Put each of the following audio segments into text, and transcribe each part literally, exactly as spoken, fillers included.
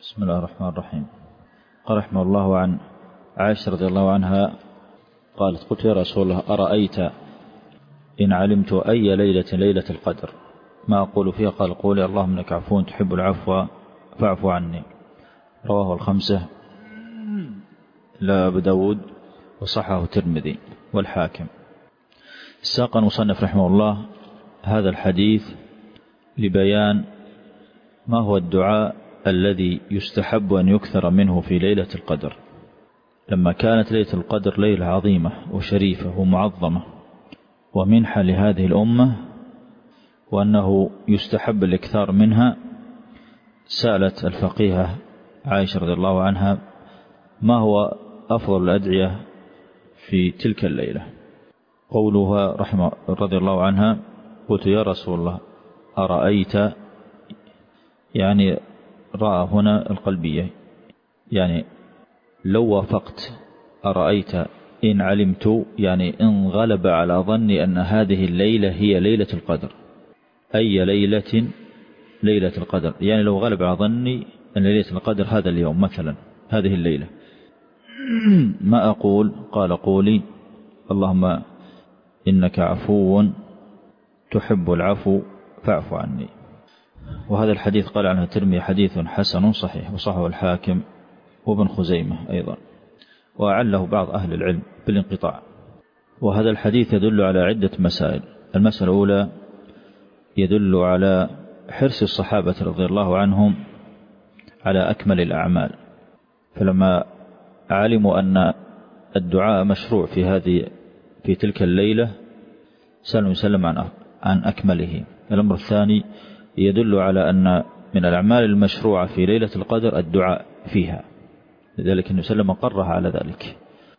بسم الله الرحمن الرحيم. قال رحمه الله عن عائشة رضي الله عنها قالت: قلت يا رسول الله أرأيت إن علمت أي ليلة ليلة القدر ما أقول فيها؟ قال: قولي اللهم إنك عفو تحب العفو فاعف عني. رواه الخمسة لا أبو داود وصححه الترمذي والحاكم. ساق المصنف رحمه الله هذا الحديث لبيان ما هو الدعاء الذي يستحب أن يكثر منه في ليلة القدر، لما كانت ليلة القدر ليلة عظيمة وشريفة ومعظمة ومنحة لهذه الأمة، وأنه يستحب الإكثار منها. سألت الفقيهة عائشة رضي الله عنها: ما هو أفضل الأدعية في تلك الليلة؟ قولها رحمه رضي الله عنها: قلت يا رسول الله أرأيت، يعني رأى هنا القلبية، يعني لو وافقت أرأيت إن علمت، يعني إن غلب على ظني أن هذه الليلة هي ليلة القدر، أي ليلة ليلة القدر، يعني لو غلب على ظني أن ليلة القدر هذا اليوم مثلا هذه الليلة، ما أقول؟ قال: قولي اللهم إنك عفو تحب العفو فاعف عني. وهذا الحديث قال عنه الترمذي حديث حسن صحيح، وصححه الحاكم وابن خزيمة أيضا، وأعله بعض أهل العلم بالانقطاع. وهذا الحديث يدل على عدة مسائل. المسألة الأولى يدل على حرص الصحابة رضي الله عنهم على أكمل الأعمال، فلما علموا أن الدعاء مشروع في هذه في تلك الليلة سلم يسلم عن عن أكمله. الأمر الثاني يدل على أن من الأعمال المشروعة في ليلة القدر الدعاء فيها، لذلك النبي صلى الله عليه وسلم قرها على ذلك.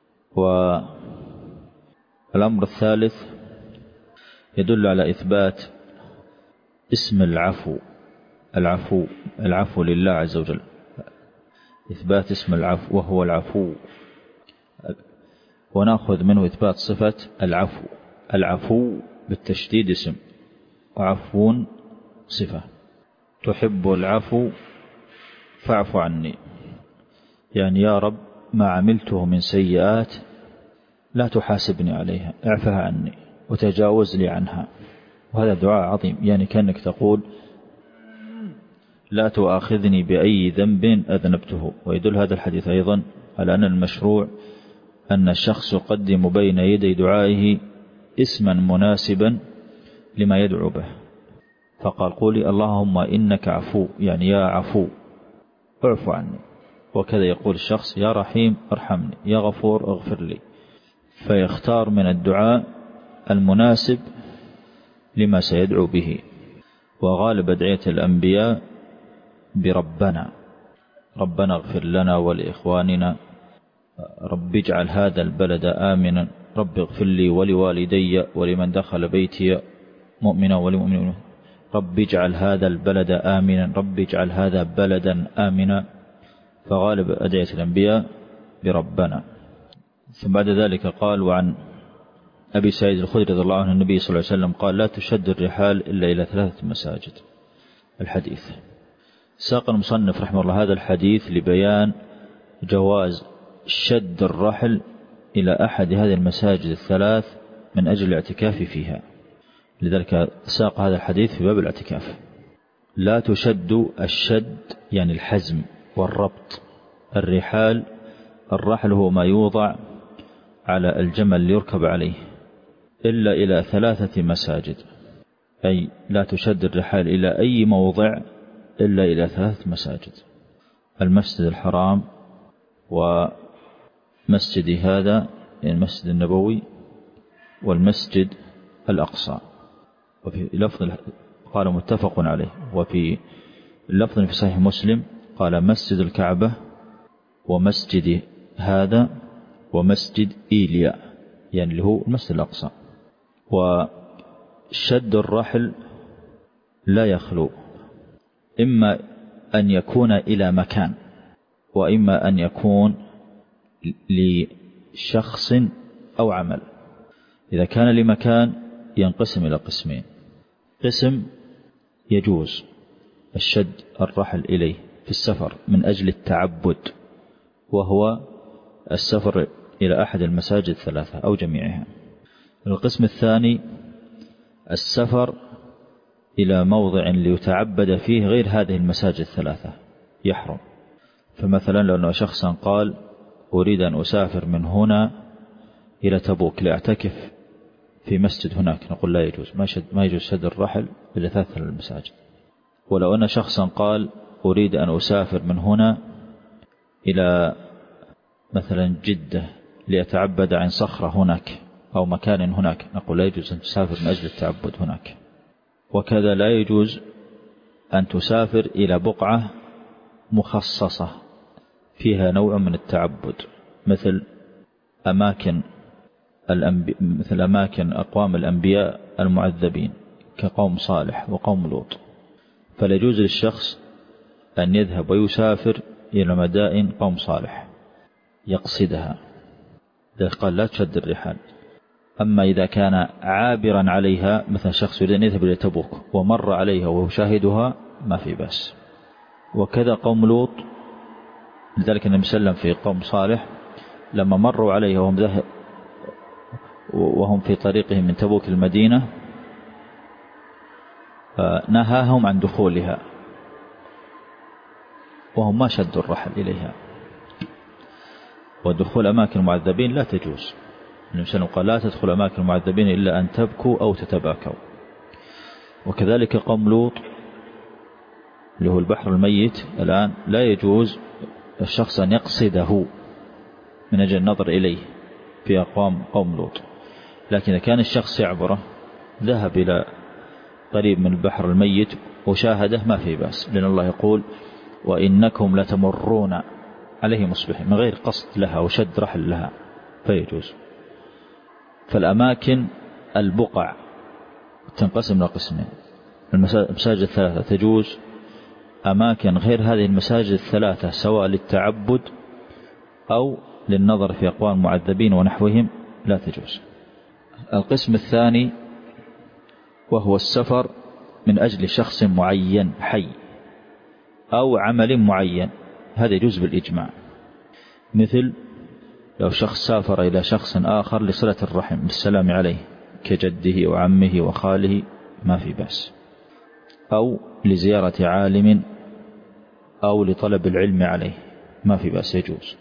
والأمر الثالث يدل على إثبات اسم العفو العفو العفو لله عز وجل، إثبات اسم العفو وهو العفو، ونأخذ منه إثبات صفة العفو. العفو بالتشديد اسم، وعفو صفة. تحب العفو فاعف عني، يعني يا رب ما عملته من سيئات لا تحاسبني عليها، اعفها عني وتجاوز لي عنها. وهذا دعاء عظيم، يعني كأنك تقول لا تؤاخذني بأي ذنب أذنبته. ويدل هذا الحديث أيضا على أن المشروع أن الشخص يقدم بين يدي دعائه اسما مناسبا لما يدعو به، فقال: قولي اللهم إنك عفو، يعني يا عفو اعف عني. وكذا يقول الشخص: يا رحيم ارحمني، يا غفور اغفر لي. فيختار من الدعاء المناسب لما سيدعو به. وغالب أدعية الأنبياء بربنا، ربنا اغفر لنا ولإخواننا، رب اجعل هذا البلد آمنا، رب اغفر لي ولوالدي ولمن دخل بيتي مؤمنا ولمؤمن، رب اجعل هذا البلد آمنا، رب اجعل هذا بلدا آمنا. فغالب أدعية الأنبياء بربنا. ثم بعد ذلك قال: وعن أبي سعيد الخدري رضي الله عنه النبي صلى الله عليه وسلم قال: لا تشد الرحال إلا إلى ثلاثة مساجد. الحديث. ساق المصنف رحمه الله هذا الحديث لبيان جواز شد الرحل إلى أحد هذه المساجد الثلاث من أجل الاعتكاف فيها، لذلك ساق هذا الحديث في باب الاعتكاف. لا تشد، الشد يعني الحزم والربط. الرحال، الرحل هو ما يوضع على الجمل ليركب عليه، إلا إلى ثلاثة مساجد، أي لا تشد الرحال إلى أي موضع إلا إلى ثلاثة مساجد: المسجد الحرام، ومسجد هذا يعني المسجد النبوي، والمسجد الأقصى. وفي لفظ قال متفق عليه، وفي لفظ في صحيح مسلم قال: مسجد الكعبة ومسجد هذا ومسجد إيليا، يعني اللي هو المسجد الأقصى. وشد الرحل لا يخلو، إما أن يكون إلى مكان، وإما أن يكون لشخص أو عمل. إذا كان لمكان ينقسم إلى قسمين: قسم يجوز الشد الرحل إليه في السفر من أجل التعبد، وهو السفر إلى أحد المساجد الثلاثة أو جميعها. القسم الثاني السفر إلى موضع ليتعبد فيه غير هذه المساجد الثلاثة يحرم. فمثلا لو أن شخصا قال أريد أن أسافر من هنا إلى تبوك لأعتكف في مسجد هناك، نقول لا يجوز، ما يجوز شد الرحل إلى ثلاثة المساجد. ولو أن شخصا قال أريد أن أسافر من هنا إلى مثلا جدة ليتعبد عن صخرة هناك أو مكان هناك، نقول لا يجوز أن تسافر من أجل التعبد هناك. وكذا لا يجوز أن تسافر إلى بقعة مخصصة فيها نوع من التعبد، مثل أماكن الأنبي... مثل أماكن أقوام الأنبياء المعذبين كقوم صالح وقوم لوط. فلا يجوز للشخص أن يذهب ويسافر إلى مدائن قوم صالح يقصدها، إذا قال لا تشد الرحال. أما إذا كان عابرا عليها، مثل شخص يريد أن يذهب إلى تبوك ومر عليها وهو شاهدها، ما في بأس. وكذا قوم لوط، لذلك النبي صلى الله عليه وسلم في قوم صالح لما مروا عليها وهم ذهب وهم في طريقهم من تبوك المدينة نهاهم عن دخولها وهم ما شدوا الرحل إليها. ودخول أماكن المعذبين لا تجوز، النبي صلى الله عليه وسلم قال لا تدخل أماكن المعذبين إلا أن تبكوا أو تتباكوا. وكذلك قوم لوط اللي هو البحر الميت الآن لا يجوز الشخص أن يقصده من أجل النظر إليه في أقوام قوم لوط، لكن إذا كان الشخص يعبره ذهب إلى قريب من البحر الميت وشاهده ما في بأس، لأن الله يقول وإنكم لتمرون عليه مصبحين من غير قصد لها وشد رحل لها فيجوز. فالأماكن البقع تنقسم إلى قسمين، المساجد الثلاثة تجوز، أماكن غير هذه المساجد الثلاثة سواء للتعبد أو للنظر في أقوال معذبين ونحوهم لا تجوز. القسم الثاني وهو السفر من أجل شخص معين حي أو عمل معين، هذا يجوز بالإجماع. مثل لو شخص سافر إلى شخص آخر لصلة الرحم للسلام عليه كجده وعمه وخاله ما في بأس، أو لزيارة عالم أو لطلب العلم عليه ما في بأس يجوز،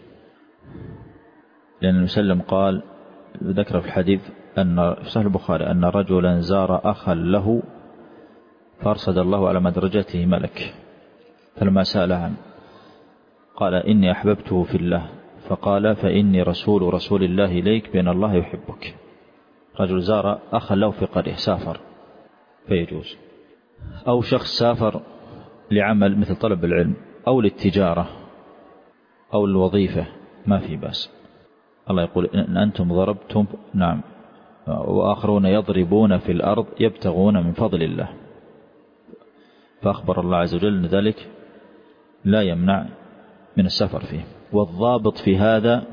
لأن النبي صلى الله عليه وسلم قال ذكر في الحديث أن في صحيح البخاري أن رجلا زار أخا له فارصد الله على مدرجته ملك، فلما سأل عنه قال إني أحببته في الله، فقال فإني رسول رسول الله إليك بأن الله يحبك. رجل زار أخا له في قرية سافر فيجوز. أو شخص سافر لعمل مثل طلب العلم أو للتجارة أو الوظيفة ما في بأس. الله يقول إن أنتم ضربتم نعم وآخرون يضربون في الأرض يبتغون من فضل الله، فأخبر الله عز وجل أن ذلك لا يمنع من السفر فيه. والضابط في هذا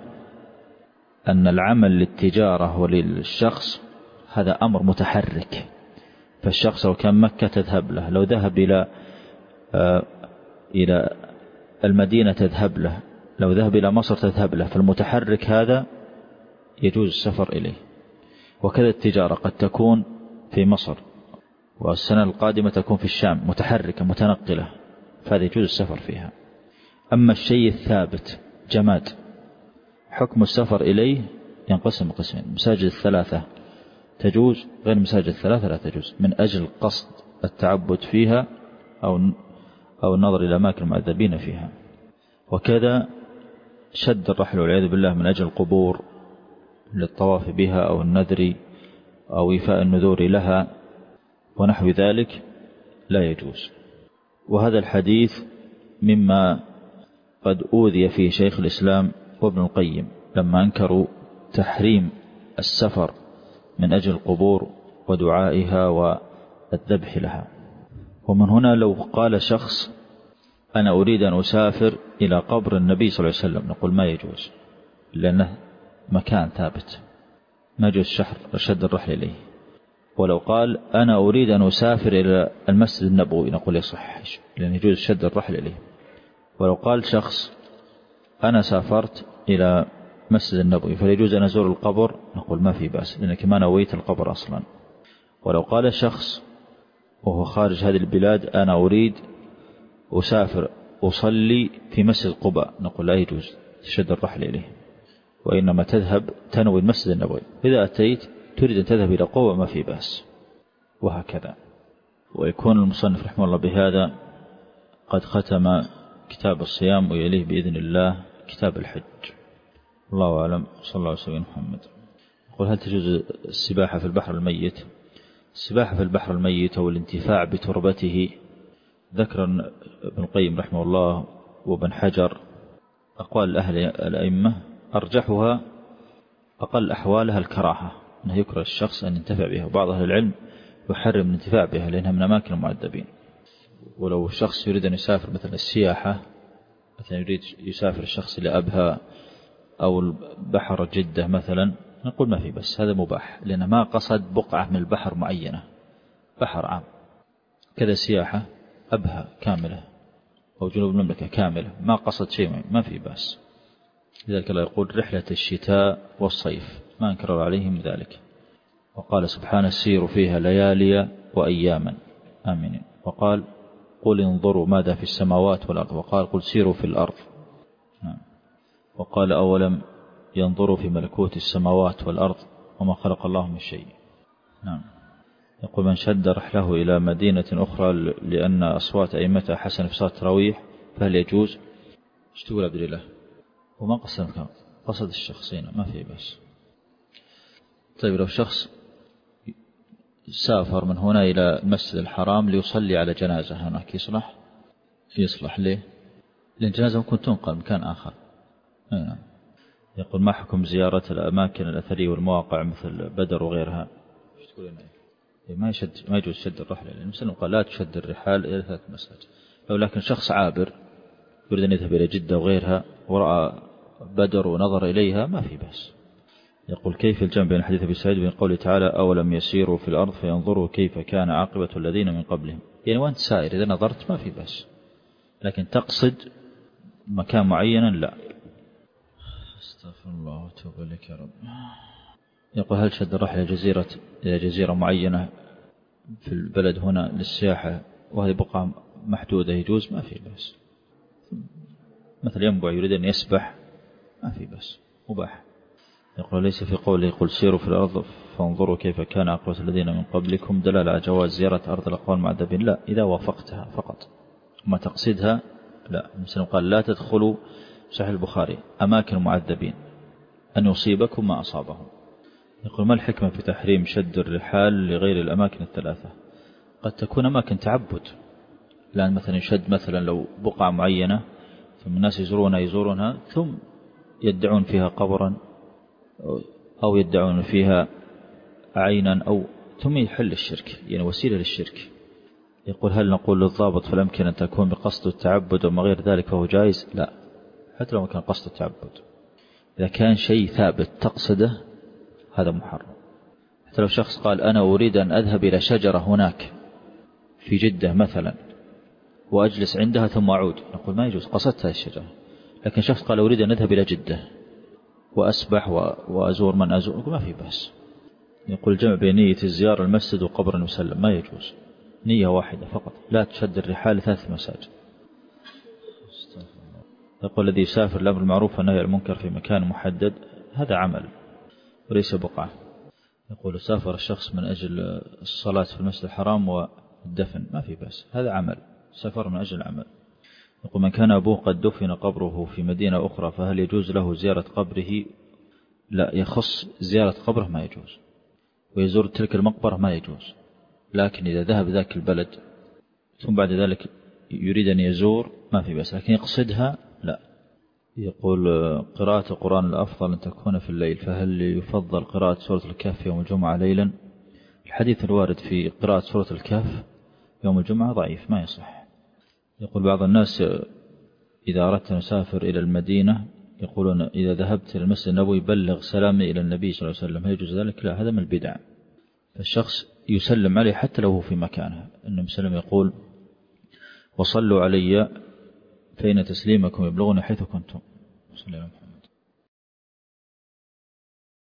أن العمل للتجارة وللشخص هذا أمر متحرك، فالشخص لو كان مكة تذهب له، لو ذهب إلى آه إلى المدينة تذهب له، لو ذهب إلى مصر تذهب له، فالمتحرك هذا يجوز السفر إليه. وكذا التجارة قد تكون في مصر والسنة القادمة تكون في الشام متحركة متنقلة، فهذا يجوز السفر فيها. أما الشيء الثابت جماد حكم السفر إليه ينقسم قسمين، مساجد الثلاثة تجوز، غير مساجد الثلاثة لا تجوز من أجل قصد التعبد فيها أو أو النظر إلى أماكن المعذبين فيها. وكذا شد الرحل والعياذ بالله من أجل القبور للطواف بها أو النذر أو إيفاء النذور لها ونحو ذلك لا يجوز. وهذا الحديث مما قد أوذي فيه شيخ الإسلام وابن القيم لما أنكروا تحريم السفر من أجل القبور ودعائها والذبح لها. ومن هنا لو قال شخص أنا أريد أن أسافر إلى قبر النبي صلى الله عليه وسلم نقول ما يجوز، لأنه مكان ثابت ما يجوز شحر شد الرحل إليه. ولو قال أنا أريد أن أسافر إلى المسجد النبوي نقول يصح، لأن يجوز شد الرحل إليه. ولو قال شخص أنا سافرت إلى مسجد النبوي فيجوز أن أزور القبر، نقول ما في بأس لأنك ما نويت القبر أصلا. ولو قال شخص وهو خارج هذه البلاد أنا أريد أسافر أصلي في مسجد قباء، نقول لا يجوز تشد الرحل إليه، وإنما تذهب تنوي المسجد النبوي. إذا أتيت تريد أن تذهب إلى قباء ما في بأس، وهكذا. ويكون المصنف رحمه الله بهذا قد ختم كتاب الصيام، ويليه بإذن الله كتاب الحج. الله أعلم. صلى الله عليه وسلم محمد. يقول هل تجوز السباحة في البحر الميت؟ السباحة في البحر الميت أو الانتفاع بتربته، ذكر ابن القيم رحمه الله وابن حجر أقوال أهل الأئمة أرجحها أقل أحوالها الكراهة، أنه يكره الشخص أن ينتفع بها، وبعض أهل العلم يحرم الانتفاع بها لأنها من أماكن المعذبين. ولو شخص يريد أن يسافر مثلا السياحة، مثلا يريد يسافر الشخص إلى أبها أو بحر جدة مثلا، نقول ما في بس، هذا مباح لأنه ما قصد بقعة من البحر معينة، بحر عام. كذا سياحة أبها كاملة أو جنوب المملكة كاملة ما قصد شيء، ما في بس. لذلك الله يقول رحلة الشتاء والصيف، ما انكر عليهم ذلك. وقال سبحانه سيروا فيها ليالي وأياما آمنين. وقال قل انظروا ماذا في السماوات والأرض، وقال قل سيروا في الأرض. وقال أولم ينظروا في ملكوت السماوات والأرض وما خلق الله من شيء. نعم. يقول من شد رحله إلى مدينة أخرى لأن أصوات أئمتها حسن في صلاة التراويح فهل يجوز؟ ايش تقول عبد الله؟ وما قصد المكان، قصد الشخصين ما في بس. طيب لو شخص سافر من هنا إلى المسجد الحرام ليصلي على جنازة هناك، يصلح؟ يصلح ليه؟ لأن الجنازة ممكن تنقل مكان آخر. نعم. يقول ما حكم زيارة الأماكن الأثرية والمواقع مثل بدر وغيرها؟ ايش تقولين؟ ما يشد ما يجوز شد الرحلة، لأن المسلم قال لا تشد الرحال إلى ثلاث مساجد. لو لكن شخص عابر يريد أن يذهب إلى جدة وغيرها ورأى بدر ونظر إليها ما في بس. يقول كيف الجمع بين حديث أبي سعيد بين قوله تعالى أولم يسيروا في الأرض فينظروا كيف كان عاقبة الذين من قبلهم؟ يعني وأنت سائر إذا نظرت ما في بس، لكن تقصد مكان معينا لا. استغفر الله وتوب إليك يا رب. يقول هل شد الرحلة جزيرة إلى جزيرة معينة في البلد هنا للسياحة وهذه بقعة محدودة يجوز؟ ما في بس. مثل ينبع يريد أن يسبح ما في بس، مباح. يقول ليس في قوله يقول سيروا في الأرض فانظروا كيف كان عاقبة الذين من قبلكم دلالة على جواز زيارة أرض الأقوام المعذبين؟ لا، إذا وافقتها فقط ما تقصدها لا. المسلم قال لا تدخلوا صحيح البخاري أماكن المعذبين أن يصيبكم ما أصابهم. يقول ما الحكمة في تحريم شد الرحال لغير الأماكن الثلاثة؟ قد تكون أماكن تعبد، لأن مثلا يشد مثلا لو بقعة معينة ثم الناس يزورونها يزورونها ثم يدعون فيها قبرا أو يدعون فيها عينا أو ثم يحل الشرك، يعني وسيلة للشرك. يقول هل نقول للضابط فالأمكن أن تكون بقصد التعبد وما غير ذلك فهو جائز؟ لا، حتى لو كان قصد التعبد، إذا كان شيء ثابت تقصده هذا محرم. حتى لو شخص قال أنا أريد أن أذهب إلى شجرة هناك في جدة مثلا وأجلس عندها ثم أعود، نقول ما يجوز، قصدت هذه الشجرة. لكن شخص قال أريد أن أذهب إلى جدة وأسبح وأزور من أزور، نقول ما في بأس. يقول جمع بين نية الزيارة المسجد وقبر المسلم ما يجوز، نية واحدة فقط، لا تشد الرحال لثلاث مساجد. يقول الذي يسافر الأمر المعروف والنهي عن المنكر في مكان محدد هذا عمل وليس بقعة. يقول سافر الشخص من أجل الصلاة في المسجد الحرام والدفن ما في بأس، هذا عمل، سافر من أجل العمل. يقول من كان أبوه قد دفن قبره في مدينة أخرى فهل يجوز له زيارة قبره؟ لا، يخص زيارة قبره ما يجوز، ويزور تلك المقبرة ما يجوز. لكن إذا ذهب ذاك البلد ثم بعد ذلك يريد أن يزور ما في بأس، لكن يقصدها لا. يقول قراءة القرآن الأفضل أن تكون في الليل، فهل يفضل قراءة سورة الكهف يوم الجمعة ليلا؟ الحديث الوارد في قراءة سورة الكهف يوم الجمعة ضعيف ما يصح. يقول بعض الناس إذا أردت أن أسافر إلى المدينة يقولون إذا ذهبت إلى المسجد النبوي بلغ سلامي إلى النبي صلى الله عليه وسلم، هل يجوز ذلك؟ لا، هذا من البدع. فالشخص يسلم عليه حتى لو هو في مكانه. النبي صلى الله عليه وسلم يقول وصلوا علي فإن تسليمكم يبلغنا حيث كنتم. صلى الله عليه وسلم.